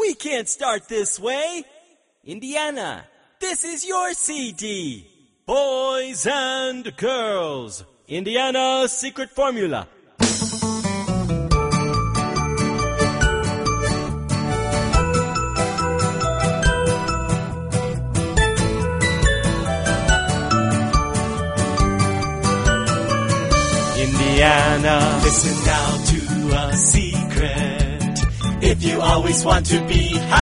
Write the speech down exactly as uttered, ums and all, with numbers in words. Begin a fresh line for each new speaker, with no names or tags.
We can't start this way. Indiana, this is your C D. Boys and girls, Indiana's secret formula. Indiana, listen now to a secret. If you always want to be happy,